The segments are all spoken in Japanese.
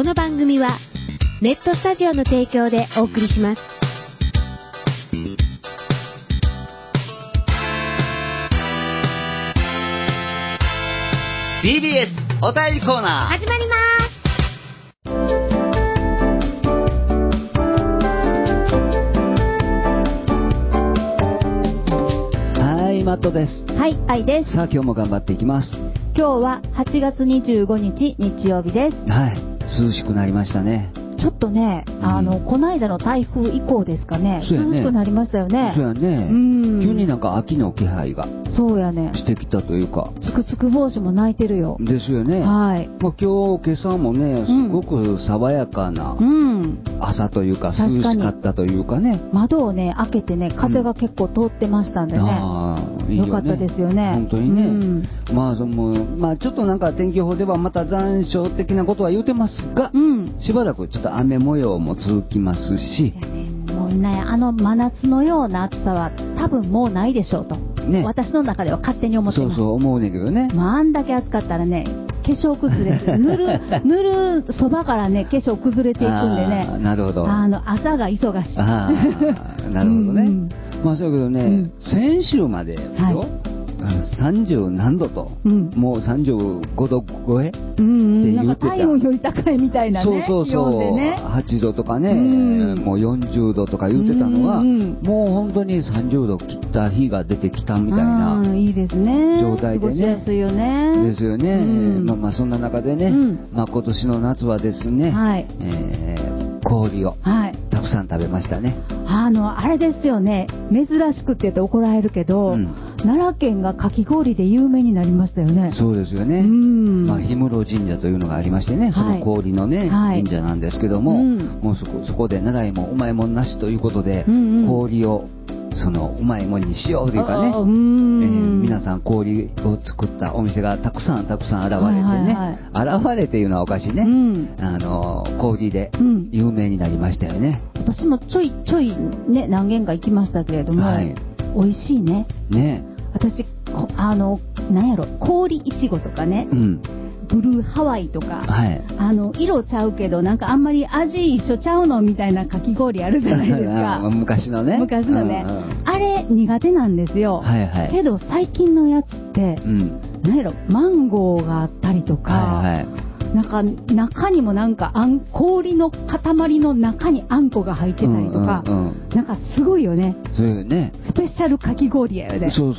の番組はネットスタジオの提供でお送りします。 TBS お便りコーナー始まります。 はい、マットです。 はい、愛です。 さあ今日も頑張っていきます。 今日は8月25日日曜日です。 はい、涼しくなりましたね。 ちょっとね、この間の台風以降ですかね、 そうやね、 涼しくなりましたよね。 そうやね。急になんか秋の気配がそうやねしてきたというか、 つくつく帽子も鳴いてるよ。 ですよね。 はい。 まあ、今朝もね、すごく爽やかな朝というか、涼しかったというかね。 窓をね開けてね、風が結構通ってましたんでね、いいよね、よかったですよね。 本当にね。まあちょっとなんか天気予報ではまた残暑的なことは言うてますが、しばらくちょっと雨模様も続きますし、 もうね、真夏のような暑さは多分もうないでしょうと、ね、私の中では勝手に思ってます。 そう思うねんけどね。 あんだけ暑かったらね、化粧崩れ塗るそばからね、化粧崩れていくんでね。なるほど。朝が忙しい。 なるほどね。まあそうだけどね、先週までよ、30何度と、もう35度超えって言ってた。 なんか体温より高いみたいなね。 そう、ね、8度とかね、もう40度とか言ってたのが、もう本当に30度切った日が出てきたみたいないいですね、 状態でね。過ごしやすいよね。 ですよね。まあそんな中でね、まあ今年の夏はですね、氷をたくさん食べましたね。 あれですよね、珍しくって言うと怒られるけど、奈良県がかき氷で有名になりましたよね。 そうですよね。まあ氷室神社というのがありましてね、その氷のね、神社なんですけども、もうそこで奈良芋うまいもんなしということで、氷をうまいもんにしようというかね、皆さん氷を作ったお店がたくさん現れてね、現れていうのはおかしいね、氷で有名になりましたよね。 私もちょいね、何軒か行きましたけれども、美味しいね。私なんやろ、氷いちごとかね、ブルーハワイとか、色ちゃうけどなんかあんまり味一緒ちゃうのみたいなかき氷あるじゃないですか。 昔のね、 あれ苦手なんですよ。けど最近のやつって、なんやろ、マンゴーがあったりとか、なんか中にもなんか氷の塊の中にあんこが入ってたりとか、なんかすごいよね。 そうよね。 スペシャルかき氷やよね。 そう。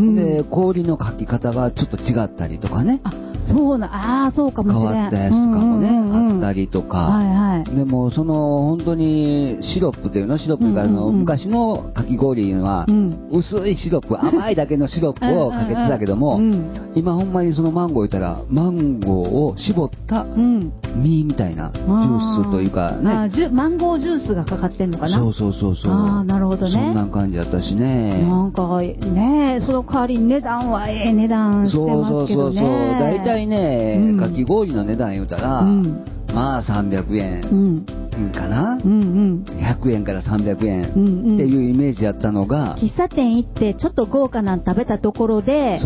で氷のかき方がちょっと違ったりとかね。 そうかもしれない。 変わったやつとかもね、あったりとか。でも本当にシロップというの、シロップが昔のかき氷は薄いシロップ、甘いだけのシロップをかけてたけども、今ほんまにそのマンゴー言ったらマンゴーを絞った実みたいなジュースというかね、 マンゴージュースがかかってんのかな。 そうなるほどね。 そんな感じだったしね。 なんかね、その代わり値段は値段してますけどね。 大体ね、かき氷の値段言うたら、まあ300円かな、100円から300円っていうイメージやったのが、 喫茶店行ってちょっと豪華なの食べたところで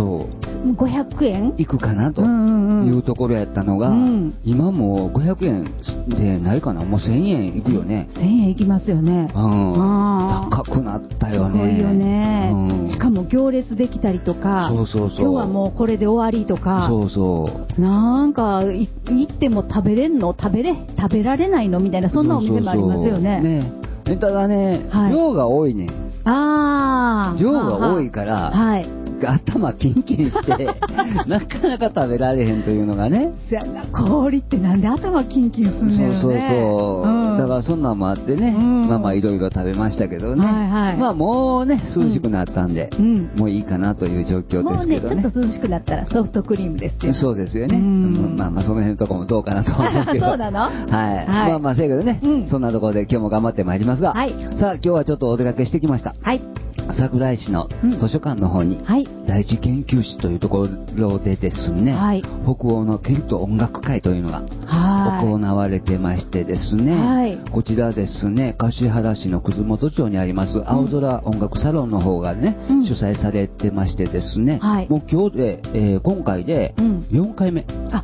500円いくかなというところやったのが、今もう500円でないかな、もう1000円いくよね。 1000円いきますよね。 高くなったよね。 すごいよね。しかも行列できたりとか、今日はもうこれで終わりとか、なんか行っても食べられないのみたいな、そんなお店もありますよね。 ただね、量が多いね。量が多いから、頭キンキンしてなかなか食べられへんというのがね。 氷ってなんで頭キンキンするんだよね。 だからそんなんもあってね、まあいろいろ食べましたけどね、まあもうね涼しくなったんで、もういいかなという状況ですけどね。 もうねちょっと涼しくなったらソフトクリームですよ。 そうですよね。まあその辺のところもどうかなと思うけど。 そうなの。 まあせやけどね、そんなところで今日も頑張ってまいりますが、さあ今日はちょっとお出かけしてきました。桜井市の図書館の方に、第一研究室というところでですね、北欧のケルト音楽会というのが行われてましてですね、こちらですね、橿原市の葛本町にあります青空音楽サロンの方がね、主催されてましてですね、もう今日で、今回で4回目。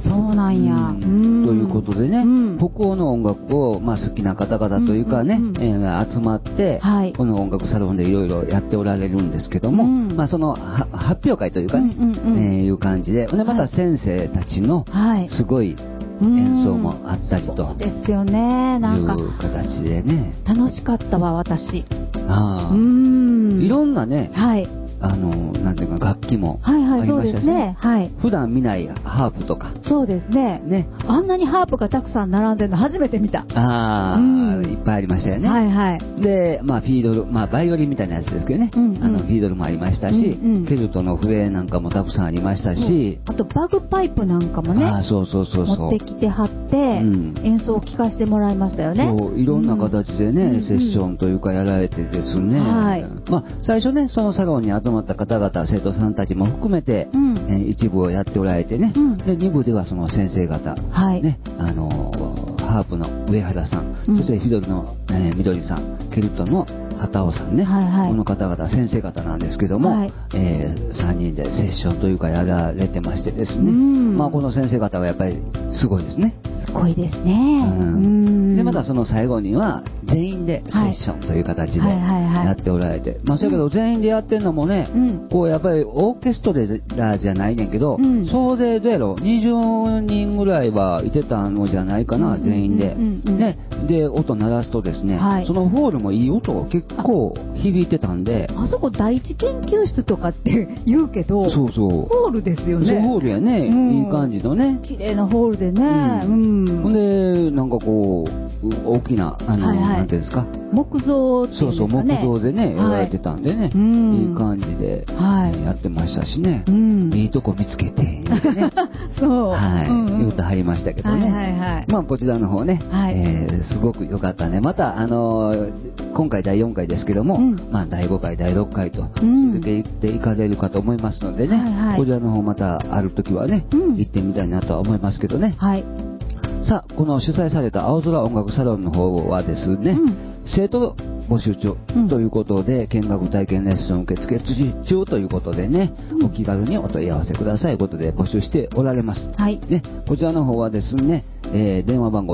そうなんや。ということでね、北欧の音楽を、好きな方々というかね、集まって、この音楽サロンでいろいろやっておられるんですけども、その発表会というかね、いう感じで、また先生たちのすごい演奏もあったりと、 そうですよね。なんかいう形でね、 楽しかったわ、私。 いろんなね、なんていうか楽器もありましたしね。普段見ないハープとか。 そうですね。あんなにハープがたくさん並んでるの初めて見た。 いっぱいありましたよね。で、フィードル、バイオリンみたいなやつですけどね。フィードルもありましたし、ケルトの笛なんかもたくさんありましたし、 あとバグパイプなんかもね、持ってきてはって、演奏を聴かせてもらいましたよね。 そう、いろんな形でね、セッションというかやられてですね。最初ね、そのサロンに集まった方々、生徒さんたちも含めて、一部をやっておられてね、で二部ではその先生方、ね、ハープの上原さん、そしてフィドルの、みどりさん、ケルトの畑尾さんね、この方々先生方なんですけども、3人でセッションというかやられてましてですね、この先生方はやっぱりすごいですね。 すごいですね。 でまたその最後には全員でセッションという形でやっておられて、だけど全員でやってるのもね、こうやっぱりオーケストラじゃないねんけど、総勢どうやろ20人ぐらいはいてたのじゃないかな、全員で。で音鳴らすとですね、そのホールもいい音が結構響いてたんで、 あそこ第一研究室とかって言うけど、ホールですよね。 ホールやね、いい感じのね、 綺麗なホールでね。 ほんでなんかこう大きななんていうんですか、 木造っていうんですかね。 木造でねやられてたんでね、いい感じでやってましたしね、いいとこ見つけて言うてね、言うてはりましたけどね。こちらの方ね、すごく良かったね。また今回第4回ですけども、第5回第6回と続けていかれるかと思いますのでね、こちらの方またある時はね、行ってみたいなとは思いますけどね。さあ、この主催された青空音楽サロンの方はですね、生徒募集中ということで、見学体験レッスン受付中ということでね、お気軽にお問い合わせくださいということで募集しておられます。こちらの方はですね、電話番号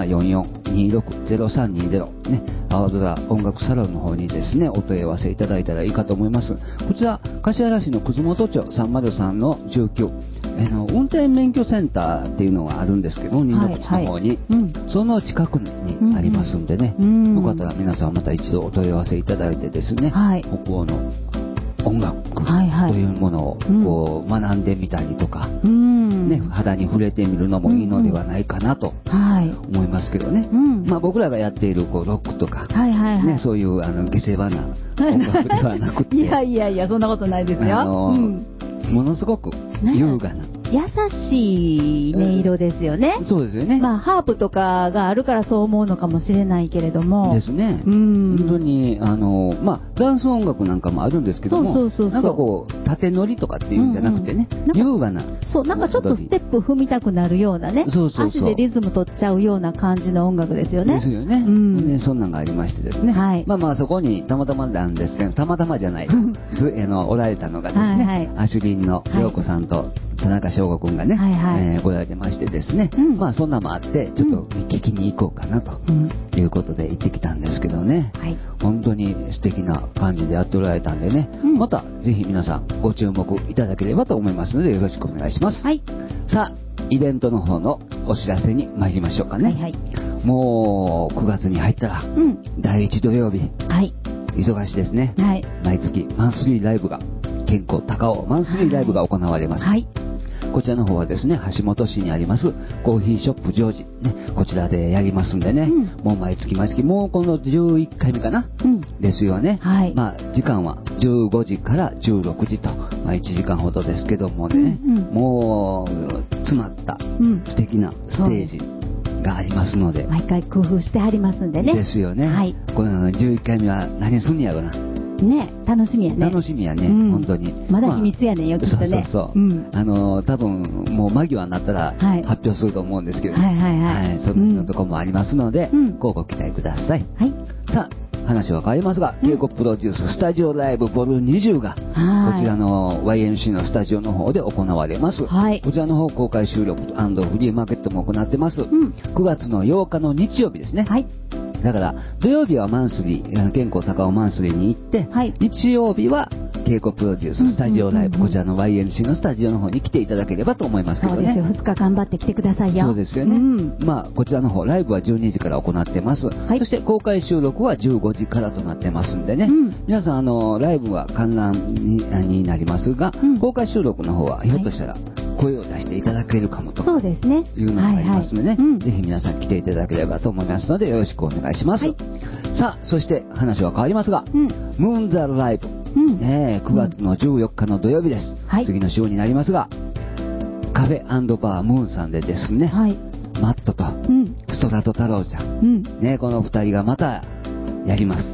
0744-260320 ね、青空音楽サロンの方にですね、お問い合わせいただいたらいいかと思います。こちら、橿原市の葛本町303-19、運転免許センターっていうのがあるんですけど、新野口の方に、その近くにありますんでね、よかったら皆さんまた一度お問い合わせいただいてですね、北欧の音楽というものをこう学んでみたりとか、肌に触れてみるのもいいのではないかなと思いますけどね。僕らがやっているこうロックとか、そういう下世話な音楽ではなくて、 いやそんなことないですよ。 ものすごく優雅な、 優しい音色ですよね。 そうですよね。 ハープとかがあるからそう思うのかもしれないけれども。 ですね。本当に、ダンス音楽なんかもあるんですけども、なんかこう、縦乗りとかっていうんじゃなくてね、優雅な。 そう、なんかちょっとステップ踏みたくなるようなね、足でリズム取っちゃうような感じの音楽ですよね。 ですよね。そんなんがありましてですね。そこにたまたまなんですけど、たまたまじゃない、おられたのがですね、アシュリンの陽子さんと田中翔吾君がね、来られてましてですね、そんなもあってちょっと聞きに行こうかなということで行ってきたんですけどね、本当に素敵な感じでやっておられたんでね、またぜひ皆さんご注目いただければと思いますのでよろしくお願いします。さあ、イベントの方のお知らせに参りましょうかね。もう9月に入ったら第1土曜日、忙しいですね。毎月マンスリーライブが、健康高尾マンスリーライブが行われます。こちらの方はですね、橋本市にありますコーヒーショップジョージ、こちらでやりますんでね、もう毎月もうこの11回目かな、ですよね。時間は15時から16時と、1時間ほどですけどもね、もう詰まった素敵なステージがありますので、 毎回工夫してありますんでね。 ですよね。この11回目は何すんやろな。 楽しみやね。 楽しみやね、本当に。 まだ秘密やねんよ、きっとね。 多分もう間際になったら発表すると思うんですけど、そんなところもありますので、ご期待ください。さあ、 話は変わりますが、稽古プロデューススタジオライブボル20が、こちらの YMC のスタジオの方で行われます。はい、こちらの方公開収録&フリーマーケットも行ってます。9月の8日の日曜日ですね。はい、だから土曜日はマンスリー、健康高尾マンスリーに行って、はい、日曜日は稽古プロデューススタジオライブ、こちらの YNC のスタジオの方に来ていただければと思いますけどね。 そうですよ、2日頑張って来てくださいよ。 そうですよね。まあこちらの方ライブは12時から行ってます。はい、そして公開収録は15時からとなってますんでね。皆さんライブは観覧になりますが、公開収録の方はひょっとしたら声を出していただけるかもというのがありますのでね、ぜひ皆さん来ていただければと思いますのでよろしくお願いします。はい、さあそして話は変わりますが、ムーンザライブ、9月の14日の土曜日です。次の週になりますが、カフェ&バームーンさんでですね、マットとストラト太郎ちゃん、この2人がまたやります。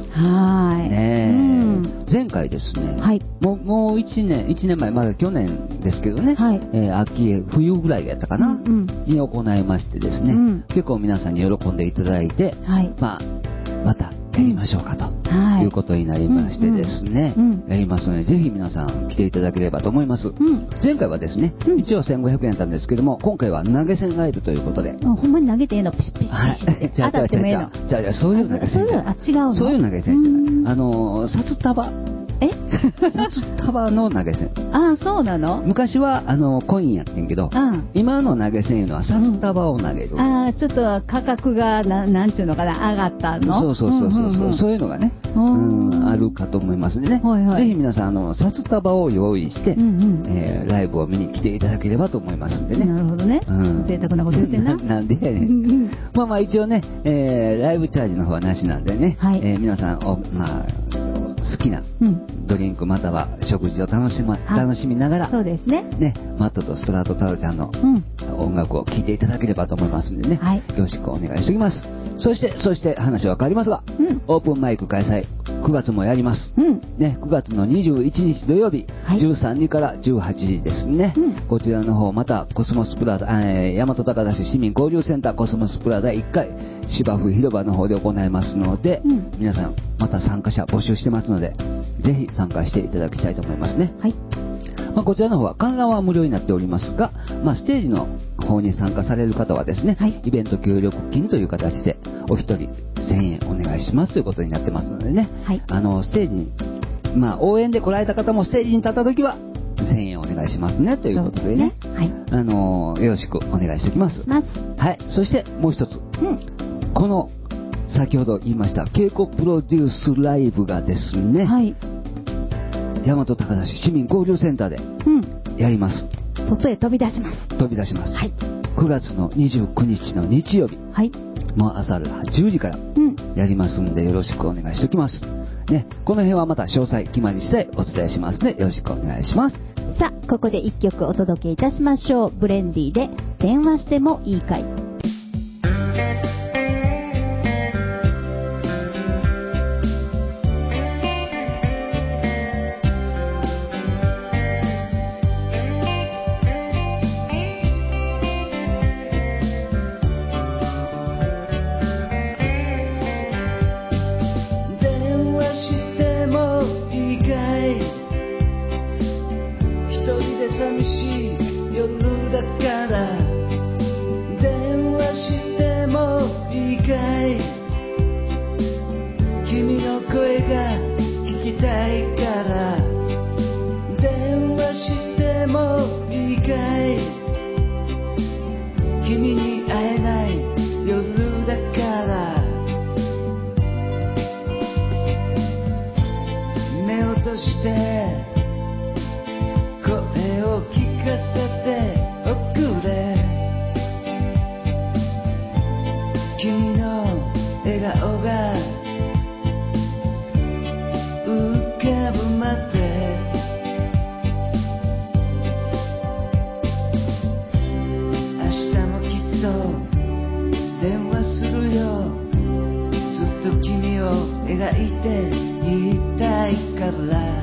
前回ですね、もう1年前、まだ去年ですけどね、秋冬ぐらいやったかな、に行いましてですね、結構皆さんに喜んでいただいて、またやりましょうかということになりましてですね、やりますのでぜひ皆さん来ていただければと思います。前回はですね、一応1500円だったんですけども、今回は投げ銭ライブということで、 ほんまに投げてええの、ピシッピシッ当たってもええの、 そういう投げ銭じゃない、違うの、そういう投げ銭じゃない、札束、札束の投げ銭。 ああ、そうなの。 昔はコインやってんけど、今の投げ銭いうのは札束を投げる。 ああ、ちょっと価格がなんちゅうのかな、上がったの。 そういうのがね、あるかと思いますんでね。ぜひ皆さん札束を用意して、ライブを見に来ていただければと思いますんでね。 なるほどね。贅沢なこと言ってんな。 なんでやねん。まあ一応ね、ライブチャージの方はなしなんでね、皆さん好きなドリンクまたは食事を楽しみながら、 そうですね。 マットとストラト太郎ちゃんの音楽を聴いていただければと思いますんでね、よろしくお願いしておきます。そして話は変わりますが、オープンマイク開催9月もやります。9月の21日土曜日、13時から18時ですね。こちらの方またコスモスプラザ、大和高田市市民交流センターコスモスプラザ1階芝生広場の方で行いますので、皆さんまた参加者募集してますので、ぜひ参加していただきたいと思いますね。こちらの方は観覧は無料になっておりますが、ステージの方に参加される方はですね、イベント協力金という形でお一人1000円お願いしますということになってますのでね、ステージに、応援で来られた方もステージに立った時は1000円お願いしますねということでね、よろしくお願いしておきます。そしてもう一つ、この先ほど言いました稽古プロデュースライブがですね、大和高田市市民交流センターでやります。 外へ飛び出します。 9月の29日の日曜日、もう朝10時からやりますんでよろしくお願いしておきます。この辺はまた詳細決まり次第お伝えしますのでよろしくお願いします。 さあ、ここで1曲お届けいたしましょう。ブレンディで電話してもいいかい。 寂しい夜だから電話してもいいかい。君の声が聞きたいから電話してもいいかい。君に会えない夜だから目を閉じて声を聞かせておくれ。君の笑顔が浮かぶまで明日もきっと電話するよ。ずっと君を描いていたいから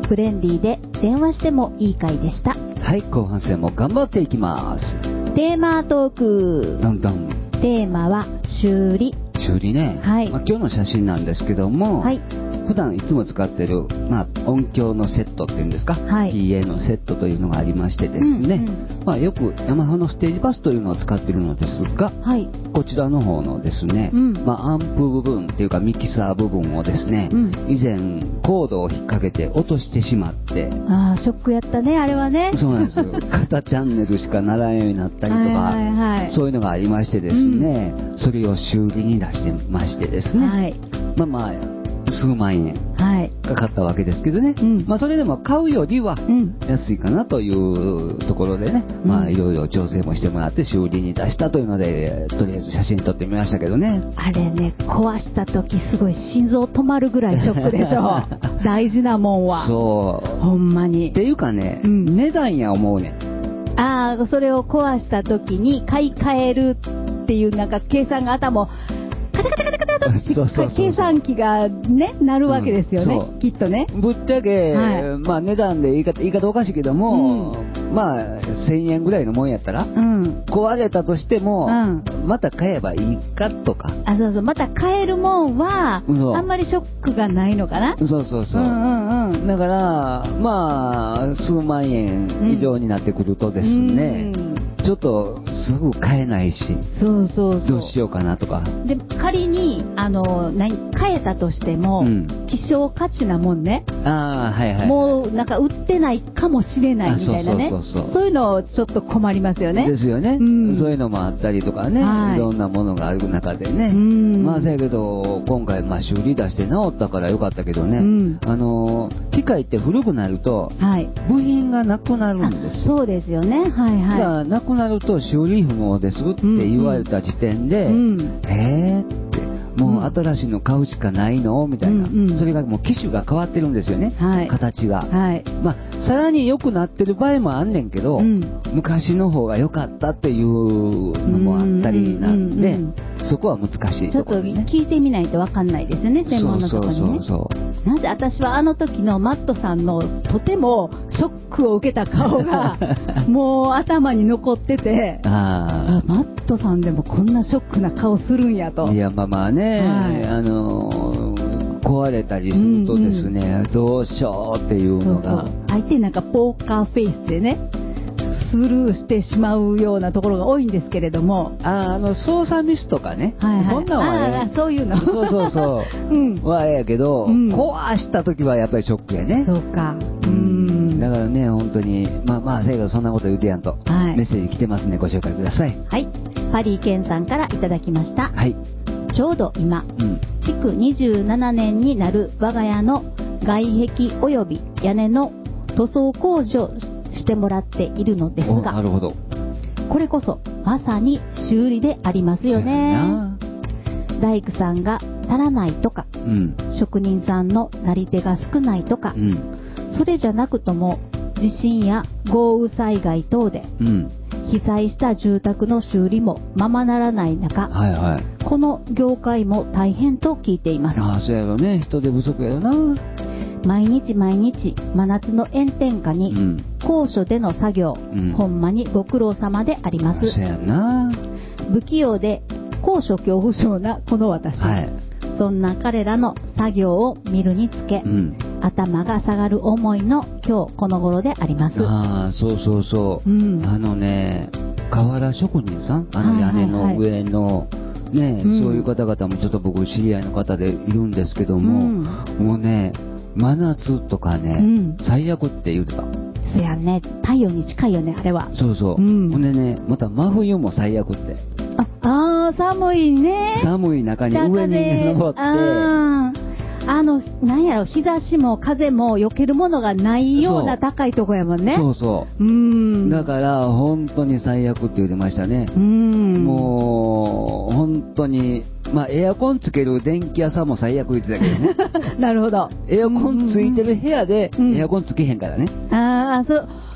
フレンディーで電話してもいい回でした。 はい、後半戦も頑張っていきます。 テーマトーク。 どんどん。 テーマは修理。 修理ね。 はい。 今日の写真なんですけども、はい。普段いつも使ってる、音響のセットっていうんですか、はい、PA のセットというのがありましてですね、よくヤマハのステージバスというのを使っているのですが、はい、こちらの方のですね、アンプ部分っていうかミキサー部分をですね、以前コードを引っ掛けて落としてしまって、 ショックやったね、あれはね。 そうなんですよ。片チャンネルしかならんようになったりとか、そういうのがありましてですね、それを修理に出してましてですね、はい、数万円かかったわけですけどね、それでも買うよりは安いかなというところでね、いろいろ調整もしてもらって修理に出したというので、とりあえず写真撮ってみましたけどね。 あれね、壊した時すごい心臓止まるぐらいショックでしょ。大事なもんは。そう。ほんまに。 っていうかね、値段や思うね。 それを壊した時に買い替えるっていうなんか計算が頭をカタカタカタカタって計算機がねなるわけですよね、きっとね。 ぶっちゃけ、値段で言い方おかしいけども、1000円ぐらいのもんやったら、壊れたとしても、また買えばいいかとか。 そうそう、また買えるもんはあんまりショックがないのかな。 そうそうそう。だから数万円以上になってくるとですね、ちょっとすぐ買えないし、どうしようかなとか。 で仮に買えたとしても、希少価値なもんね。もうなんか売ってないかもしれないみたいなね。そういうのちょっと困りますよね。 ですよね。そういうのもあったりとかね、いろんなものがある中でね。せやけど今回修理出して直ったからよかったけどね、機械って古くなると部品がなくなるんですよ。 そうですよね。 なくなると修理不能ですって言われた時点で、ってもう新しいの買うしかないのみたいな、それがもう機種が変わってるんですよね、形が、さらに良くなってる場合もあんねんけど、昔の方が良かったっていうのもあったりなんで、そこは難しいところですね。 ちょっと聞いてみないと分かんないですよね、専門のところにね。なぜ私はあの時のマットさんのとてもショックを受けた顔がもう頭に残ってて、マットさんでもこんなショックな顔するんやと。 いやね、壊れたりするとですね、どうしようっていうのが、 相手なんかポーカーフェイスでねスルーしてしまうようなところが多いんですけれども、 操作ミスとかね、そんなんはね、 そういうのはやけど、壊した時はやっぱりショックやね。 そうか。 だからね、本当にせやけどそんなこと言うてやんと、メッセージ来てますね、ご紹介ください。 はい、パリーケンさんからいただきました。ちょうど今、築27年になる我が家の外壁及び屋根の塗装工事をしてもらっているのですが、 なるほど。 これこそまさに修理でありますよね。大工さんが足らないとか、職人さんのなり手が少ないとか、それじゃなくとも地震や豪雨災害等で、被災した住宅の修理もままならない中、この業界も大変と聞いています。 そうやろね、人手不足やよな。 毎日真夏の炎天下に、高所での作業、ほんまにご苦労様であります。 そうやな。 不器用で高所恐怖症なこの私、そんな彼らの作業を見るにつけ、頭が下がる思いの今日この頃であります。 そう、瓦職人さん、屋根の上のね、そういう方々もちょっと僕知り合いの方でいるんですけども、もうね、真夏とかね、最悪って言うてた。 そやね、太陽に近いよね、あれは。 そうそう。ほんでね、また真冬も最悪って。 寒いね。 寒い中に上に登って、 なんやろ、日差しも風も避けるものがないような高いとこやもんね。 そう。だから本当に最悪って言ってましたね。もう本当に、エアコンつける電気屋さんも最悪言ってたけどね。 なるほど。 エアコンついてる部屋でエアコンつけへんからね。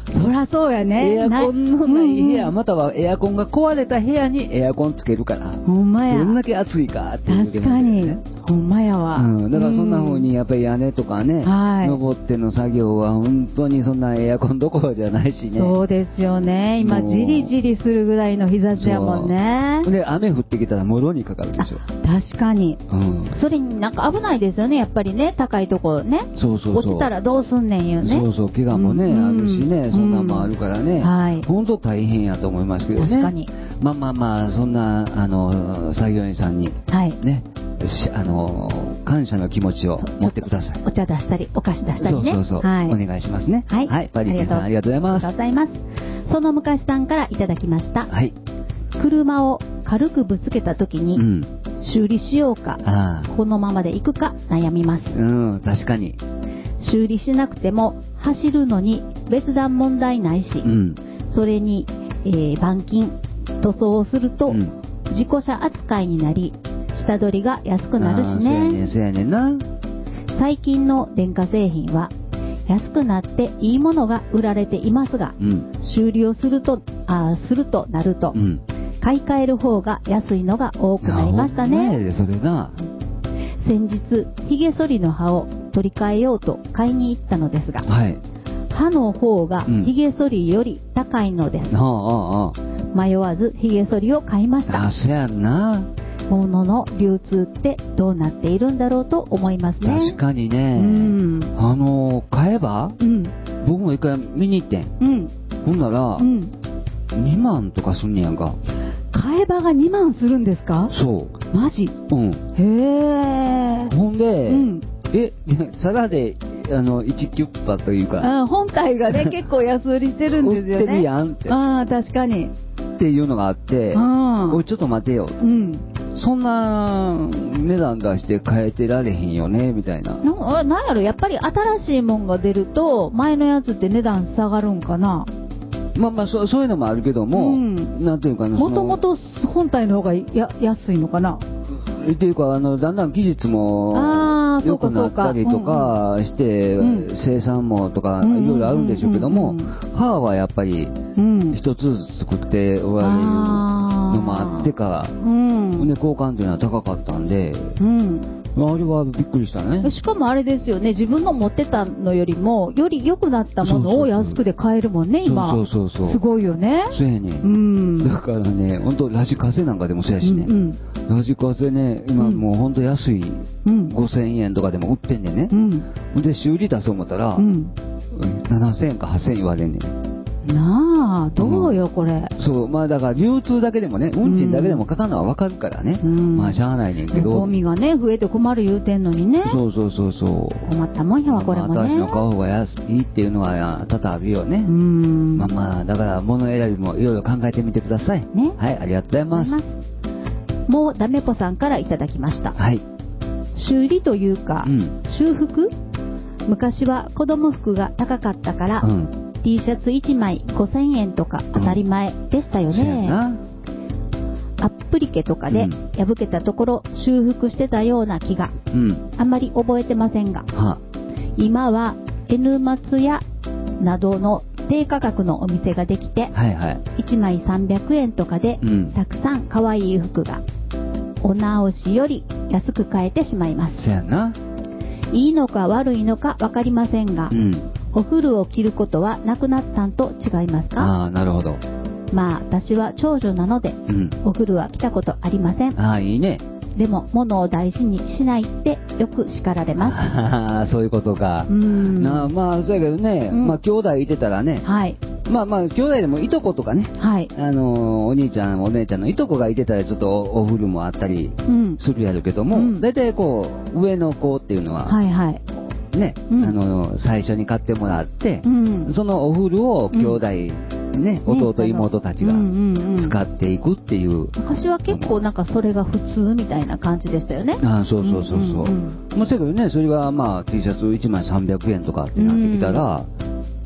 そりゃそうやね。 エアコンのない部屋、またはエアコンが壊れた部屋にエアコンつけるから。 ほんまや。 どんだけ暑いかっていう、 確かに。ほんまやわ。 だからそんな風にやっぱり屋根とかね、登っての作業は本当にそんなエアコンどころじゃないしね。 そうですよね。今じりじりするぐらいの日差しやもんね。 で、雨降ってきたらもろにかかるでしょ。 確かに。それになんか危ないですよね、やっぱりね、高いところね。 そうそうそう。 落ちたらどうすんねんよね。 そうそう、怪我もね、あるしね、そんなんもあるからね。本当大変やと思いますけどね。 確かに。 まあ、そんな、作業員さんに、ね、感謝の気持ちを持ってください。 お茶出したり、お菓子出したりね。 そう、お願いしますね。はい。パリピさんありがとうございます。 ありがとうございます。その昔さんからいただきました。 はい。 車を軽くぶつけた時に、修理しようか、このままで行くか悩みます。 確かに。 修理しなくても走るのに別段問題ないし、それに、板金、塗装をすると、事故車扱いになり、下取りが安くなるしね。 そうやねんな。 最近の電化製品は安くなっていいものが売られていますが、修理をするとなると、買い替える方が安いのが多くなりましたね。 それな。 先日ひげ剃りの刃を取り替えようと買いに行ったのですが、刃の方がひげ剃りより高いのです。迷わずひげ剃りを買いました。 そうやんな。 物の流通ってどうなっているんだろうと思いますね。 確かにね。買えば、僕も一回見に行ってん。ほんなら、2万とかすんねやんか。 買えばが2万するんですか？ そう。 マジ？ へー。ほんで、さらで、1キュッパというか。 本体がね、結構安売りしてるんですよね。 売ってるやんって。 確かに。 っていうのがあって、おい、ちょっと待てよ。そんな値段出して変えてられへんよねみたいな。 なんやろ、やっぱり新しいもんが出ると前のやつって値段下がるんかな。 そういうのもあるけども、なんていうかな、 もともと本体の方が安いのかな。 っていうかだんだん技術も良くなったりとかして、生産もとかいろいろあるんでしょうけども、刃はやっぱり一つずつ作っておられるのもあってか、で交換というのは高かったんで、あれはびっくりしたね。 しかもあれですよね、自分の持ってたのよりもより良くなったものを安くで買えるもんね、今。すごいよね。 そうやね。だからね、本当ラジカセなんかでもそうやしね。ラジカセね、今もう本当安い、5000円とかでも売ってんねんね。で修理出そう思ったら、7000円か8000円言われんねん。 なあ、どうよこれ。 そう、だから流通だけでもね、運賃だけでもかかるのはわかるからね。しゃあないねんけど。 ゴミがね、増えて困る言うてんのにね。 そう。 困ったもんやわ、これもね。 私の買う方が安いっていうのは多々あるよね。だから物選びもいろいろ考えてみてください。ね。はい、ありがとうございます。 もうダメぽさんからいただきました。 はい。 修理というか、修復？昔は子供服が高かったから、T シャツ1枚5000円とか当たり前でしたよね。アップリケとかで破けたところ修復してたような気が、あんまり覚えてませんが、今は N 松屋などの低価格のお店ができて、1枚300円とかでたくさん可愛い服がお直しより安く買えてしまいます。いいのか悪いのか分かりませんが、お古を着ることはなくなったんと違いますか？ なるほど。 私は長女なので、お古は着たことありません。 いいね。 でも物を大事にしないってよく叱られます。 そういうことか。そうやけどね、兄弟いてたらね、兄弟でもいとことかね、お兄ちゃんお姉ちゃんのいとこがいてたらちょっとお古もあったりするやるけども、大体こう上の子っていうのはね、最初に買ってもらって、そのお古を兄弟ね、弟妹たちが使っていくっていう。 昔は結構なんかそれが普通みたいな感じでしたよね。 そう。もうせやけどね、それがT シャツ1枚300円とかってなってきたら、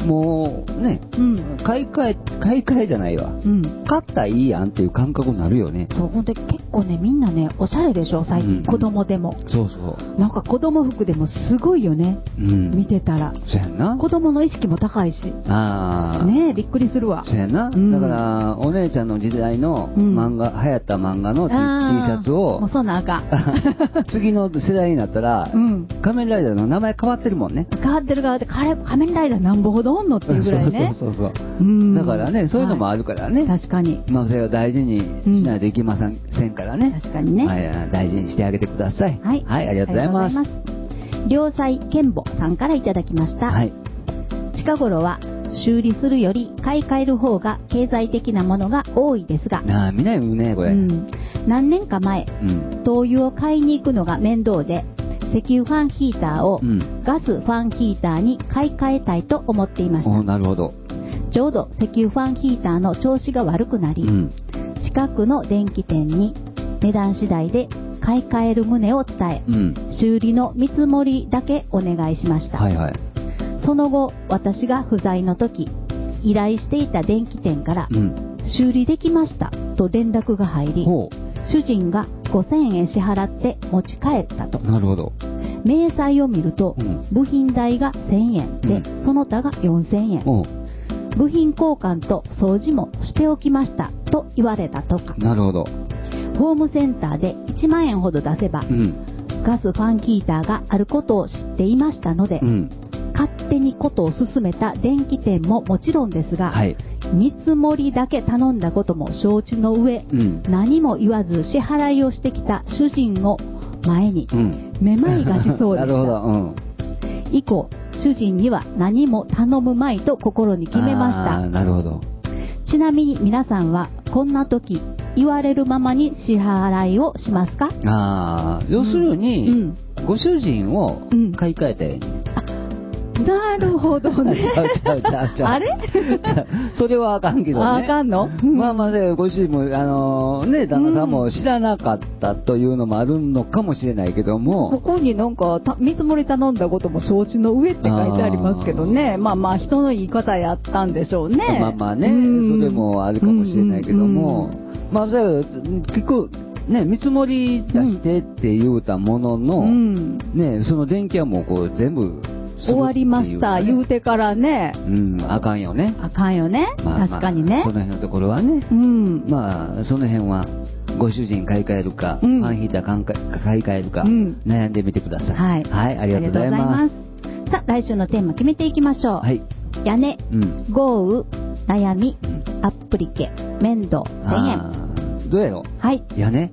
もうね、買い替えじゃないわ、買ったらいいやんっていう感覚になるよね。 そう、本当に結構ね、みんなね、おしゃれでしょ最近、子供でも。 そうそう。 なんか子供服でもすごいよね、見てたら。 そうやんな。 子供の意識も高いし。ねえ、びっくりするわ。 そうやな。だからお姉ちゃんの時代の漫画、流行った漫画の T シャツを、 もうそんなんあかん。 次の世代になったら、仮面ライダーの名前変わってるもんね。 変わってる側で、仮面ライダーなんぼほどおんのっていうぐらいね。 そう。だからね、そういうのもあるからね。 確かに。 それを大事にしないといけませんからね。 確かにね。 大事にしてあげてください。はい、ありがとうございます。 良妻賢母さんからいただきました。近頃は修理するより買い替える方が経済的なものが多いですが、 みんな言うねこれ。 何年か前、灯油を買いに行くのが面倒で、石油ファンヒーターをガスファンヒーターに買い替えたいと思っていました。 なるほど。 ちょうど石油ファンヒーターの調子が悪くなり、近くの電気店に値段次第で買い替える旨を伝え、修理の見積もりだけお願いしました。その後、私が不在の時、依頼していた電気店から、修理できましたと連絡が入り、主人が5000円支払って持ち帰ったと。 なるほど。 明細を見ると、部品代が1000円で、その他が4000円。部品交換と掃除もしておきましたと言われたとか。 なるほど。 ホームセンターで1万円ほど出せば、ガスファンヒーターがあることを知っていましたので、勝手にことを進めた電気店ももちろんですが、見積もりだけ頼んだことも承知の上、何も言わず支払いをしてきた主人を前に、めまいがしそうでした。以降、主人には何も頼むまいと心に決めました。 なるほど。 ちなみに皆さんはこんな時言われるままに支払いをしますか？ 要するに、ご主人を買い替えて、 なるほどね。 ちゃう。 あれそれはあかんけどね。 あかんの？ ご主人も、旦那さんも知らなかったというのもあるのかもしれないけども。 ここになんか、見積もり頼んだことも承知の上って書いてありますけどね。人の言い方やったんでしょうね。 それもあるかもしれないけども。結構、見積もり出してって言うたものの、その電気はもう全部、 終わりました言うてからね、 あかんよね。 確かにね。 その辺のところはね、その辺はご主人買い替えるか、ファンヒーター買い替えるか、悩んでみてください。ありがとうございます。 さあ、来週のテーマ決めていきましょう。屋根、豪雨、悩み、アップリケ、面倒、1000円。 どうやろ？屋根？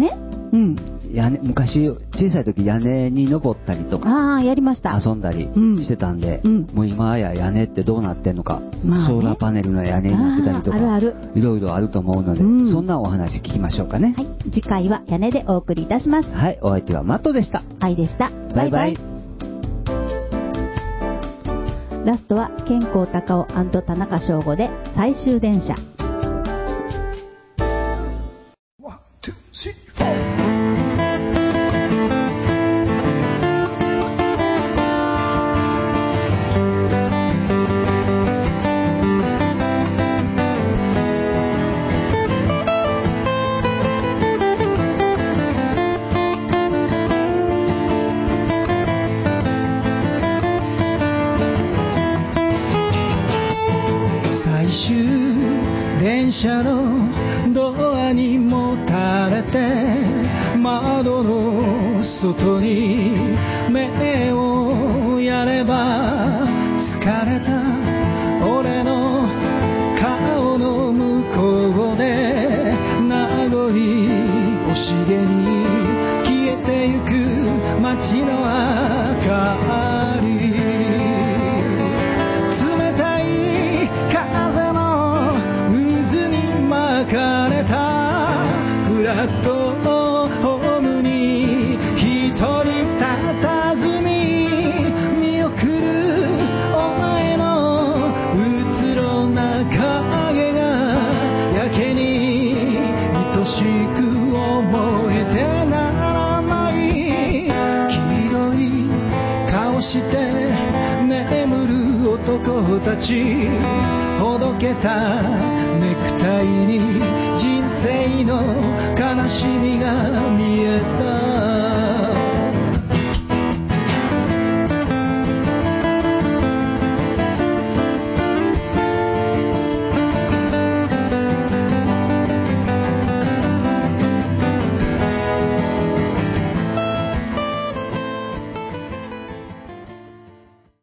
昔小さい時屋根に登ったりとかやりました。 遊んだりしてたんで、もう今や屋根ってどうなってんのか、ソーラーパネルの屋根になってたりとか、いろいろあると思うので、そんなお話聞きましょうかね。 次回は屋根でお送りいたします。 お相手はマットでした。 愛でした。バイバイ。ラストは健康高尾&田中翔吾で最終電車。 電車のドアにもたれて窓の外に目をやれば疲れた俺の顔の向こうで名残惜しげに消えてゆく街の明かり、冷たい風の渦に巻かれたフラットホームに一人佇み見送るお前のうつろな影がやけに愛しく思えてならない。黄色いて眠る男たち、ほどけたネクタイに人生の悲しみが見えた。